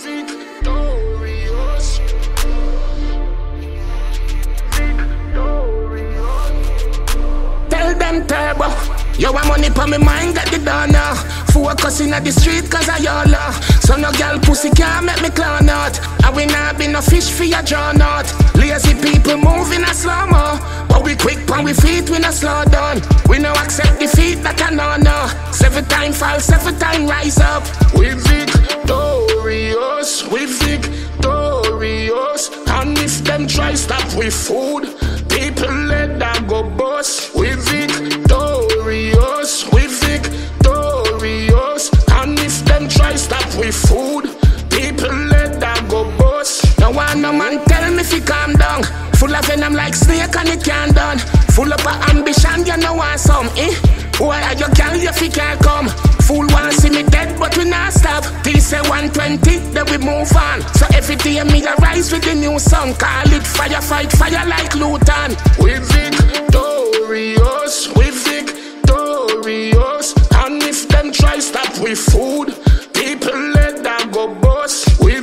Victorious. Tell them turbo. Yo, I'm money for me mind that the donor. Focusing at the street cause I y'all. So no girl pussy can't make me clown out. And we not be no fish for your draw out. Lazy people moving a slow-mo. But we quick on we feet, we no slow down. We no accept defeat, that I no. 7 time fall, 7 time rise up. We victorious, we victorious. And if them try stop with food, people let that go bust. We victorious, we victorious. And if them try stop with food, people let that go bust. No one no man tell me if he calm down. Full of venom like snake and it can't done. Full up of ambition, you know want some, Why are you girl if you can't come? Fool want see me dead but we not stop. They say 120, then we move on. So every day me arise with a new song. Call it fire, fight fire like Luton. We victorious, we victorious. And if them try stop with food, people let that go bust. We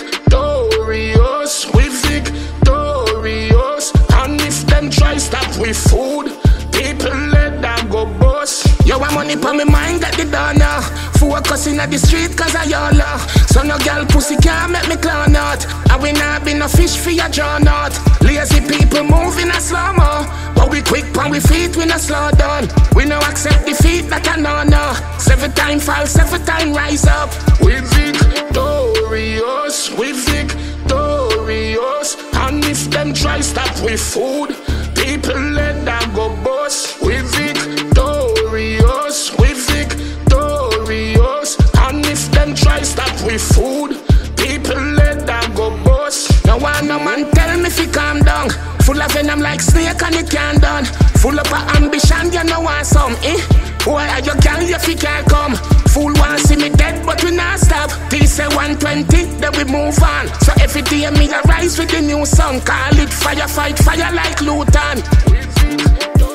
victorious, we victorious. And if them try stop with food, people let that go bust. Yo, I'm money for me mind that the donor. Focusing at the street cause I y'all. So no girl pussy can't make me clown out. And we not be no fish for your draw out. Lazy people moving a slow-mo. But we quick on we feet, we no slow down. We no accept defeat, that I no. 7 time fall, 7 time rise up. We victorious, we victorious. And if them try stop with food, people let that go bust. We victorious, we victorious. And if them try stop with food, people let that go bust. No one no man tell me if he calm down. Full of venom like snake and it can't done. Full up of ambition, you know want some, Why are you girl if you can't come? Fool want see me dead but we not stop. They say 120, then we move on. So every day me arise with a new song. Call it fire, fight fire like Luton.